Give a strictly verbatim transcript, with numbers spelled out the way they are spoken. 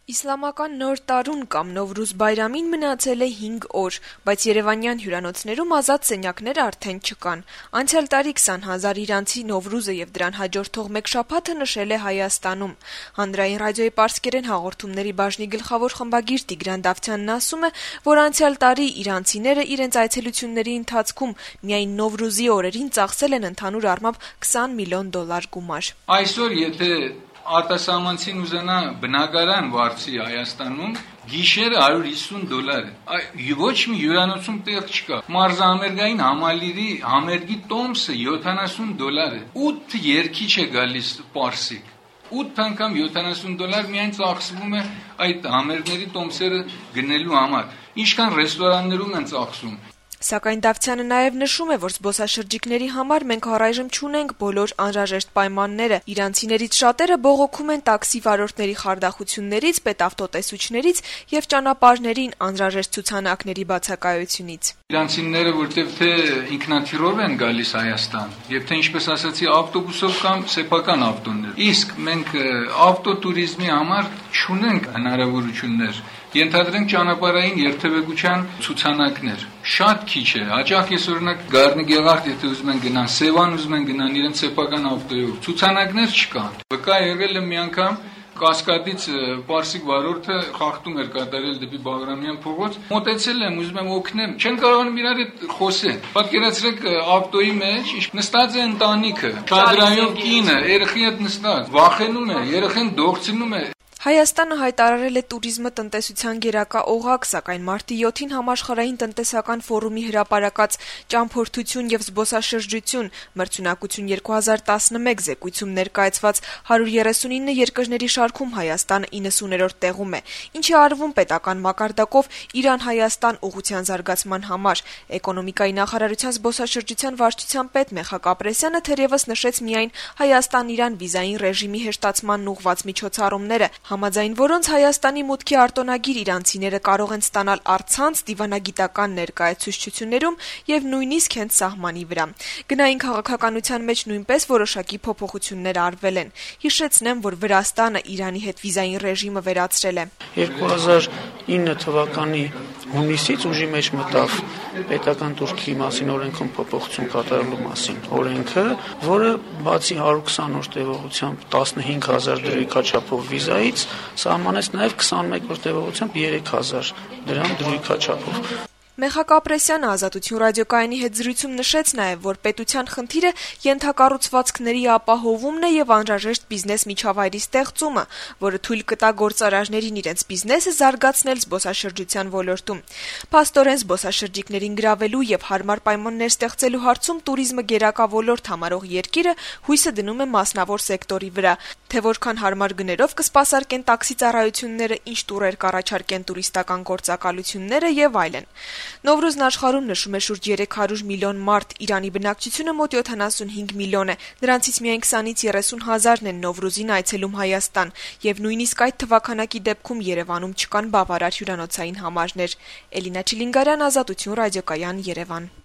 Իսլամական նոր տարուն կամ Նովրուզ բայրամին մնացել է հինգ օր, բայց երևանյան հյուրանոցներում ազատ սենյակներ արդեն չկան։ Անցյալ տարի քսան հազար իրանցի Նովրուզը եւ դրան հաջորդող մեկ շաբաթը նշել է Հայաստանում։ Հանրային ռադիոյի պարսկերեն հաղորդումների բաժնի գլխավոր խմբագիր Տիգրան Դավթյանն ասում է, որ անցյալ տարի իրանցիները իրենց այցելությունների ընթացքում միայն Նովրուզի օրերին ծախսել են ընդհանուր առմամբ քսան միլիոն դոլար գումար։ Այսօր եթե արտասահմանցին ուզենա բնակարան վարձի Հայաստանում, գիշերը հարյուր հիսուն դոլար է։ Ոչ մի հյուրանոցում տեղ չկա։ Մարզահամերգային համալիրի համերգի տոմսը յոթանասուն դոլար է։ ութ երգիչ է գալիս պարսիկ։ ութ անգամ յոթանասուն դոլար միայն ծախսվում է այդ համերգների տոմսերը գնելու համար։ Ինչքան ռեստորաններում են ծախսում։ Սակայն Դավթյանը նաև նշում է, որ զբոսաշրջիկների համար մենք առայժմ չունենք բոլոր անհրաժեշտ պայմանները։ Իրանցիներից շատերը բողոքում են տաքսի վարորդների խարդախություններից, պետավտոտեսուչներից եւ ճանապարհներին անհրաժեշտ ցուցանակների բացակայությունից։ Իրանցիները, որտեղ թե ինքնաթիռով են գալիս Հայաստան, եւ թե ինչպես ասացի, ավտոբուսով կամ սեփական ավտոներ։ Իսկ մենք ավտոտուրիզմի համար չունենք հնարավորություններ։ Ենթադրենք ճանապարհային երթևեկության ցուցանակներ։ Շատ քիչ է։ Հաճախ ես օրինակ Գառնի Գեղարդ, եթե ուզում են գնան, Սևան ուզում են գնան իրենց սեփական ավտոյով, ցուցանակներ չկան։ Վկա եղել է մի անգամ Կասկադից պարսիկ վարորդը խախտում էր կատարել դեպի Բաղրամյան փողոց, մոտեցել եմ, ուզում եմ օգնեմ, չեն կարողանում իրար հետ խոսել։ Պատկերացրեք ավտոյի մեջ նստած է ընտանիքը, շադրայով կինը, երեխի հետ նստած, վախենում է, երեխեն դողցնում է։ Հայաստանը հայտարարել է տուրիզմը տնտեսության գերակա օղակ, սակայն մարտի յոթին համաշխարհային տնտեսական ֆորումի հրապարակած ճամփորդություն եւ զբոսաշրջություն մրցունակություն երկու հազար տասնմեկ զեկույցում ներկայացված հարյուր երեսունինը երկրների շարքում Հայաստանը իննսուներորդ տեղում է, ինչի արվում պետական մակարդակով Իրան-Հայաստան ուղղության զարգացման համար։ Էկոնոմիկայի նախարարության զբոսաշրջության վարչության պետ Մեխակ Ապրեսյանը թերևս նշեց միայն Հայաստան-Իրան վիզային ռեժիմի հեշտացմանն ուղղված միջոցառումները, համաձայն որոնց Հայաստանի մուտքի արտոնագիր իրանցիները կարող են ստանալ առցանց դիվանագիտական ներկայացուցչություններում եւ նույնիսկ հենց սահմանի վրա։ Գնային քաղաքականության մեջ նույնպես որոշակի փոփոխություններ արվել են։ Հիշեցնեմ, որ Վրաստանը Իրանի հետ վիզային ռեժիմը վերացրել է։ երկու հազար ինը թվականի հունիսից ուժի մեջ մտավ պետական турքի մասին օրենքում փոփոխություն կատարելու մասին օրենքը, որը բացի հարյուր քսան օր տևողությամբ տասնհինգ հազար դրույքաչափով վիզայից սահմանեց նաև քսանմեկ օր տևողությամբ երեք հազար դրամ դրույքաչափով։ Մեխակ Ապրեսյանը Ազատություն ռադիոկայանի հետ զրույցում նշեց նաև, որ պետության խնդիրը ենթակառուցվածքների ապահովումն է եւ անհրաժեշտ բիզնես միջավայրի ստեղծումը, որը թույլ կտա գործարարներին իրենց բիզնեսը զարգացնել զբոսաշրջության ոլորտում։ Փաստորեն զբոսաշրջիկներին գրավելու եւ հարմար պայմաններ ստեղծելու հարցում տուրիզմը գերակա ոլորտ համարող երկիրը հույսը դնում է մասնավոր սեկտորի վրա, թե որքան հարմար գներով կսպասարկեն տաքսի ծառայությունները, ինչ տուրեր կառաջարկեն տուրիստական գործակալությունները եւ այլն։ Նովրուզն աշխարհում նշում է շուրջ երեք հարյուր միլիոն մարդ, Իրանի բնակչությունը մոտ յոթանասունհինգ միլիոն է, դրանցից միայն քսանից երեսուն հազարն են Նովրուզին այցելում Հայաստան, եւ նույնիսկ այդ թվականակի դեպքում Երևանում չկան բավարար հյուրանոցային համարներ։ Էլինա Չիլինգարյան, Ազատություն ռադիոկայան, Երևան։